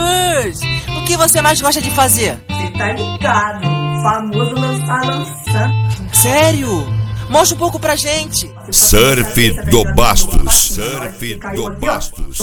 Cruz, o que você mais gosta de fazer? Cê tá ligado, o famoso lança. Sério? Mostra um pouco pra gente. Surf do Bastos. Surf do Bastos.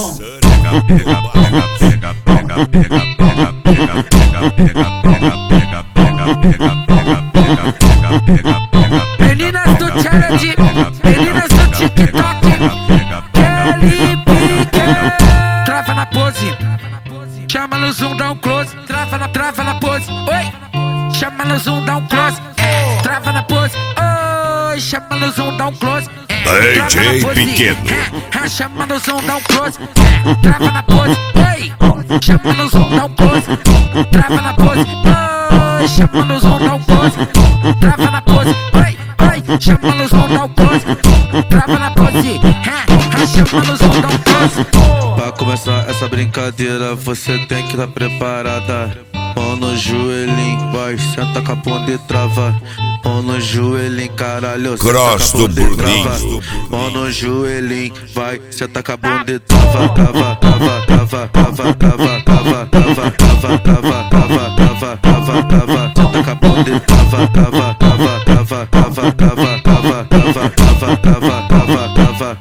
Meninas do challenge, meninas do TikTok, Kelly Pique. Trava na pose, chama no zoom, dá um close. Trava na pose, oi. Chama no zoom, dá um close. Trava na pose, oi. Chama no zoom, dá um close. DJ Pequeno. Chama no zoom, dá um close. Trava na pose, oi. Chama no zoom, dá um close. Trava na pose, oi. Chama no zoom, dá um close. Trava na pose, oi. Chama no zoom, dá um close. Trava na pose, chama no zoom, dá um close. Pra começar essa brincadeira, você tem que estar preparada. Mão no joelhinho, vai, senta com a bunda e trava. Mão no joelhinho, caralho, Cross do Bruninho. Mão no joelhinho, vai, senta com a bunda e trava. Trava, trava, trava, trava, trava, trava, trava, trava, trava, trava, trava, trava, trava. Senta com a bunda e trava, trava, trava, trava, trava, trava, trava, trava, trava, trava, trava, trava,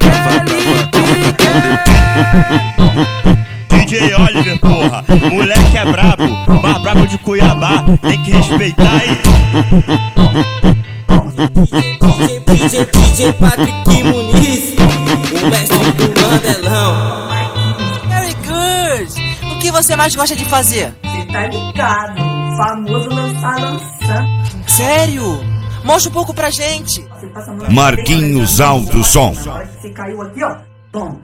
trava. DJ Oliver, porra, moleque é brabo, mais brabo de Cuiabá, tem que respeitar aí. DJ Patrick Muniz, o mestre do Mandelão. Harry Cruz, o que você mais gosta de fazer? Cê tá ligado, o famoso lança. Sério? Mostra um pouco pra gente. Marquinhos Alto Som. Na hora que você caiu aqui, ó, toma.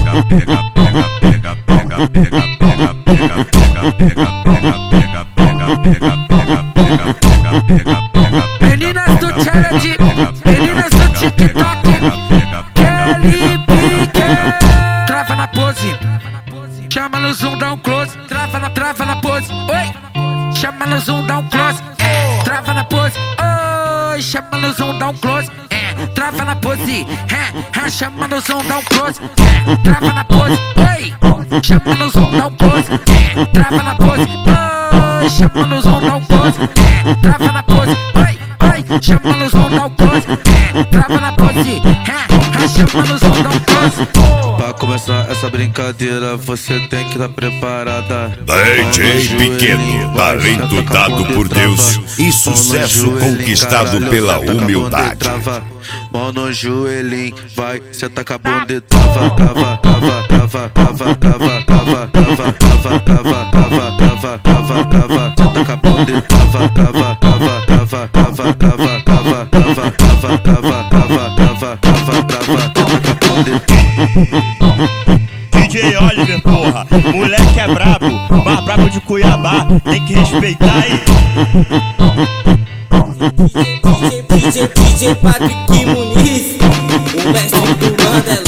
Meninas do challenge, meninas do TikTok, Kelly Pique. Trava na pose, chama no zoom, dá um close. Trava na pose, oi. Chama no zoom, dá um close. Trava na pose, oi. Chama no zoom, dá um close. Trava na pose, chama no zoom, dá um close. Trava na pose, oi. Chama no zoom, dá um close. Trava na pose, oi. Chama no zoom, dá um close. Trava na pose, oi. Chama no zoom, dá um close. Trava na pose, chama no zoom, dá um close. Pra começar essa brincadeira, você tem que estar preparada. DJ Pequeno, talento dado por Deus e sucesso conquistado pela humildade. Mão no joelhinho, vai, senta com a bunda e trava, trava, trava, trava, trava, trava, trava, trava, trava, trava, trava, trava, trava, trava, senta com a bunda e trava, trava, trava, trava, trava, trava, trava, trava, trava, trava, trava, trava, trava, trava, senta com a bunda e DJ Oliver, porra, moleque é brabo, mais brabo de Cuiabá, tem que respeitar aí. DJ Patrick Muniz, o mestre do Mandelão.